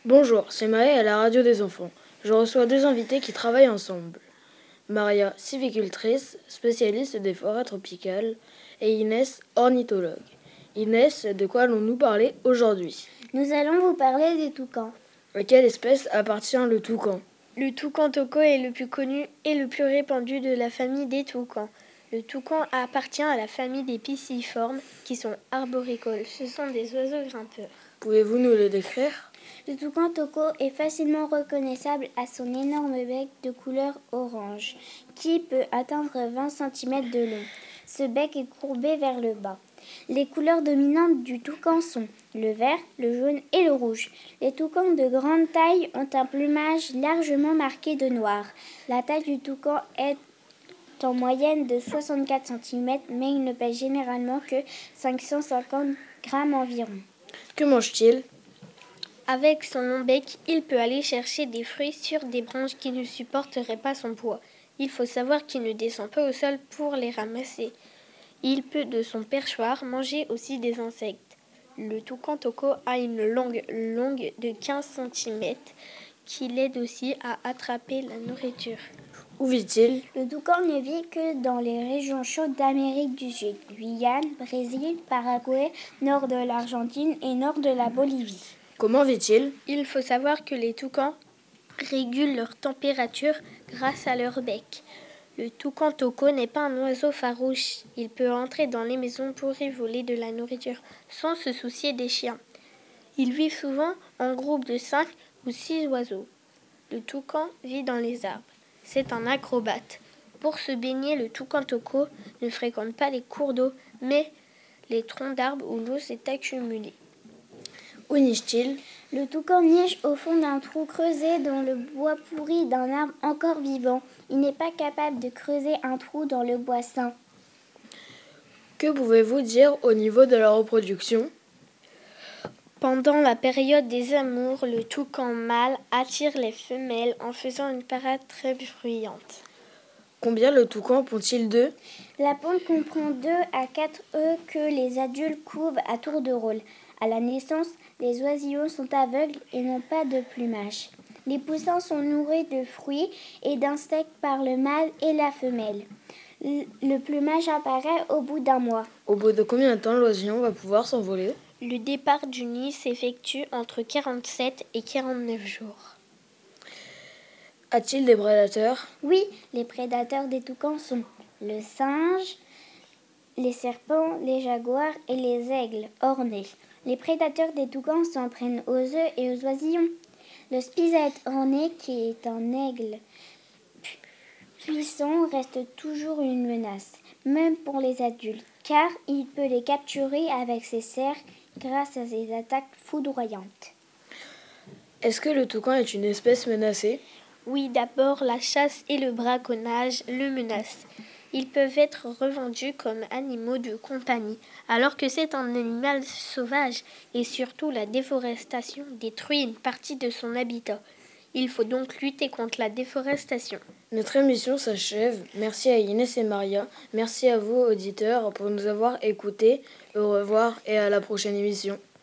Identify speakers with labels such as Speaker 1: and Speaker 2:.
Speaker 1: Bonjour, c'est Maë à la radio des enfants. Je reçois deux invités qui travaillent ensemble. Maria, sylvicultrice, spécialiste des forêts tropicales, et Inès, ornithologue. Inès, de quoi allons-nous parler aujourd'hui?
Speaker 2: Nous allons vous parler des toucans.
Speaker 1: À quelle espèce appartient le toucan?
Speaker 3: Le toucan toco est le plus connu et le plus répandu de la famille des toucans. Le toucan appartient à la famille des pisciformes qui sont arboricoles. Ce sont des oiseaux grimpeurs.
Speaker 1: Pouvez-vous nous les décrire?
Speaker 2: Le toucan toco est facilement reconnaissable à son énorme bec de couleur orange, qui peut atteindre 20 cm de long. Ce bec est courbé vers le bas. Les couleurs dominantes du toucan sont le vert, le jaune et le rouge. Les toucans de grande taille ont un plumage largement marqué de noir. La taille du toucan est en moyenne de 64 cm, mais il ne pèse généralement que 550 grammes environ.
Speaker 1: Que mange-t-il?
Speaker 3: Avec son long bec, il peut aller chercher des fruits sur des branches qui ne supporteraient pas son poids. Il faut savoir qu'il ne descend pas au sol pour les ramasser. Il peut de son perchoir manger aussi des insectes. Le toucan toco a une langue longue de 15 cm qui l'aide aussi à attraper la nourriture.
Speaker 1: Où vit-il?
Speaker 2: Le toucan ne vit que dans les régions chaudes d'Amérique du Sud, Guyane, Brésil, Paraguay, nord de l'Argentine et nord de la Bolivie.
Speaker 1: Comment vit-il?
Speaker 3: Il faut savoir que les toucans régulent leur température grâce à leur bec. Le toucan toco n'est pas un oiseau farouche. Il peut entrer dans les maisons pour y voler de la nourriture sans se soucier des chiens. Il vit souvent en groupe de 5 ou 6 oiseaux. Le toucan vit dans les arbres. C'est un acrobate. Pour se baigner, le toucan toco ne fréquente pas les cours d'eau, mais les troncs d'arbres où l'eau s'est accumulée.
Speaker 1: Où niche-t-il?
Speaker 2: Le toucan niche au fond d'un trou creusé dans le bois pourri d'un arbre encore vivant. Il n'est pas capable de creuser un trou dans le bois sain.
Speaker 1: Que pouvez-vous dire au niveau de la reproduction?
Speaker 3: Pendant la période des amours, le toucan mâle attire les femelles en faisant une parade très bruyante.
Speaker 1: Combien le toucan pond-il d'œufs?
Speaker 2: La ponte comprend 2 à 4 œufs que les adultes couvent à tour de rôle. À la naissance, les oisillons sont aveugles et n'ont pas de plumage. Les poussins sont nourris de fruits et d'insectes par le mâle et la femelle. Le plumage apparaît au bout d'un mois.
Speaker 1: Au bout de combien de temps l'oisillon va pouvoir s'envoler?
Speaker 3: Le départ du nid s'effectue entre 47 et 49 jours.
Speaker 1: A-t-il des prédateurs?
Speaker 2: Oui, les prédateurs des toucans sont le singe, les serpents, les jaguars et les aigles ornés. Les prédateurs des toucans s'en prennent aux œufs et aux oisillons. Le spisette orné, qui est un aigle puissant, reste toujours une menace, même pour les adultes, car il peut les capturer avec ses serres grâce à ses attaques foudroyantes.
Speaker 1: Est-ce que le toucan est une espèce menacée?
Speaker 3: Oui, d'abord, la chasse et le braconnage le menacent. Ils peuvent être revendus comme animaux de compagnie, alors que c'est un animal sauvage et surtout la déforestation détruit une partie de son habitat. Il faut donc lutter contre la déforestation.
Speaker 1: Notre émission s'achève. Merci à Inès et Maria. Merci à vous, auditeurs, pour nous avoir écoutés. Au revoir et à la prochaine émission.